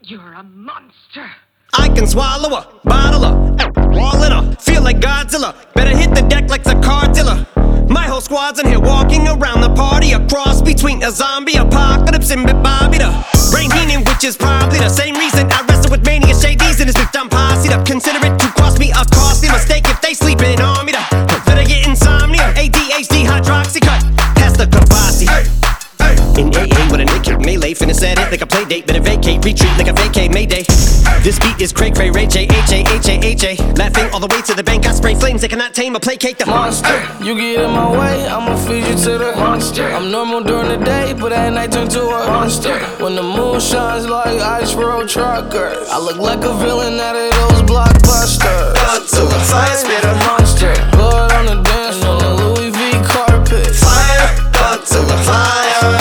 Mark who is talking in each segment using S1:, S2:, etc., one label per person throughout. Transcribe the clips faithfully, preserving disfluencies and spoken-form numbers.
S1: You're a monster.
S2: I can swallow a bottle of wall in her. Feel like Godzilla. Better hit the deck like the car dealer. My whole squad's in here walking around the party. A cross between a zombie apocalypse and Bobby the Brain Heenan, which is probably the same reason I wrestle with mania shades in this bitch. I'm posse up. Consider it to cost me a costly mistake if they sleeping on me. The better get insomnia. A D H D hydroxy cut. Pass the Kavasi. In A A with a naked melee, finna at it like a play date. Better vacate, retreat like a vacate Mayday. This beat is cray cray, Ray J, H A, H A, H A. Laughing all the way to the bank, I spray flames. They cannot tame or placate the
S3: monster. You get in my way, I'ma feed you to the monster. I'm normal during the day, but at night turn to a monster. When the moon shines like ice road truckers, I look like a villain out of those blockbusters.
S2: Blood to the fire spitter,
S3: monster. Blood on the dance floor, the Louis V carpet.
S2: Fire, blood to the fire.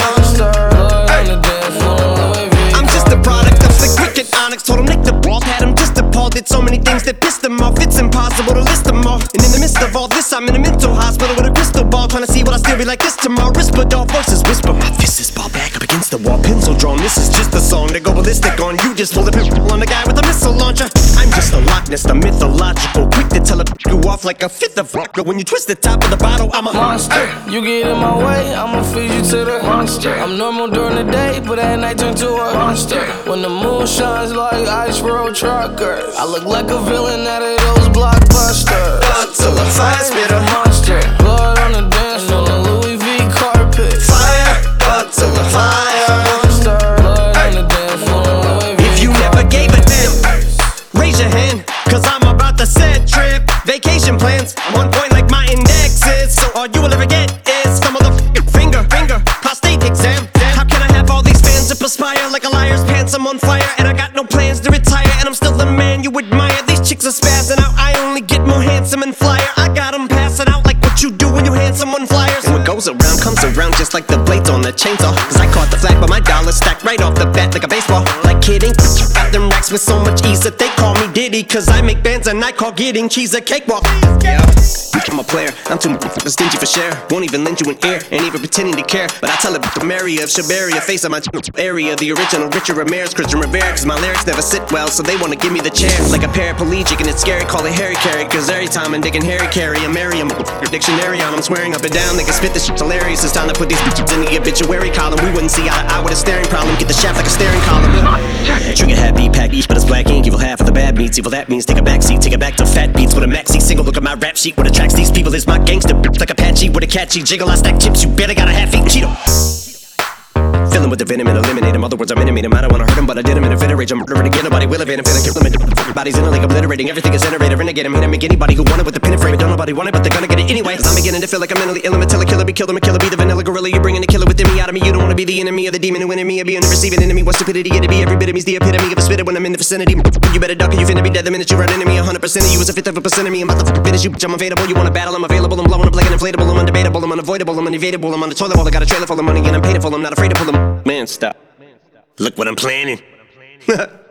S2: Told him Nick the ball, had him just appalled. Did so many things that pissed him off. It's impossible to list them all. And in the midst of all this, I'm in a mental hospital with a crystal ball, trying to see what I still be like this tomorrow. Whisper dog versus whisper. My fist is ball back up against the wall, pencil drawn. This is just a song to go ballistic on. You just pull the pimple on the guy with a missile launcher. I'm just a Loch Ness, the mythological, quick to tell a you off like a fifth of vodka. When you twist the top of the bottle, I'm a
S3: monster. You get in my way, I'ma feed you to the monster. I'm normal during the day, but at night turn to a monster. When the moon shines like ice road truckers, I look like a villain out of those blockbusters.
S2: Blood to the fire spitter,
S3: monster. Blood on the dance floor, the Louis V carpet.
S2: Fire, blood to the fire.
S3: Monster. Blood on the dance floor, Louis V.
S2: If you never gave a damn, raise your hand, cause I'm about to set trip. Vacation plans, I'm on point like my index is. So all you will ever get is some motherfucking finger, finger, prostate exam. Damn. How can I have all these fans that perspire like a liar's pants? I'm on fire and I got no plans to retire, and I'm still the man you admire. These chicks are spazzing out, I only get more handsome and flyer. I got them passing out like what you do when you hand someone flyers. And what goes around comes around just like the blades on the chainsaw. Cause I caught the flag but my dollar stacked right off the bat like a baseball. Like kidding, got them racks with so much ease that they call me Diddy. Cause I make bands and I call getting cheese a cakewalk. Yeah, I'm a player, I'm too stingy for share. Won't even lend you an ear, ain't even pretending to care. But I tell it to Mary of Shabaria, face of my area. The original Richard Ramirez, Christian Rivera. Cause my lyrics never sit well, so they wanna give me the chair. Like a paraplegic and it's scary, call it Harry Carry. Cause every time I'm digging Harry Carry, I marry him. Dictionary on, I'm swearing up and down. They can spit this shit hilarious. It's time to put these bitches in the obituary column. We wouldn't see eye to eye with a staring problem. Get the shaft like a staring column. Trigger happy, pack each, but it's black ink. Evil half of the bad meats. Evil that means take a back seat. Take it back to fat beats with a maxi single. Look at my rap sheet. What attracts these people is my gangster bitch like Apache with a catchy jiggle. I stack chips. You better got a half-eaten Cheeto. Fill him with the venom and eliminate him. Other words, I'm intimate him. I don't wanna hurt him, but I did him in a fit rage. I'm murdering again. Nobody will evade him. Finna kill him and bodies in a league obliterating. Everything is iterated. Renegade him. Hit him. Make anybody who want it with the pin and frame. Don't nobody want it, but they're gonna get it anyway. Cause I'm beginning to feel like I'm mentally ill. I'm a killer, killer, be killed. I'm a killer, be the vanilla gorilla. You're bringing the killer within me out of me. You don't wanna be the enemy of the demon who in me. Or be a receiving enemy. What stupidity it'd be. Every bit of me's the epitome of a spitter when I'm in the vicinity. You better duck or you finna be dead the minute you run into me. A hundred percent of you is a fifth of a percent of me. I'm about to finish you, bitch. I'm available. You wanna battle? I'm available. I'm blowing up like an inflatable. I'm undebatable. I'm unavoidable. I'm unevadable. I'm on the toilet bowl. I got a trailer full of money and I'm paid for. I'm not afraid to pull them. Man, stop. Look what I'm planning.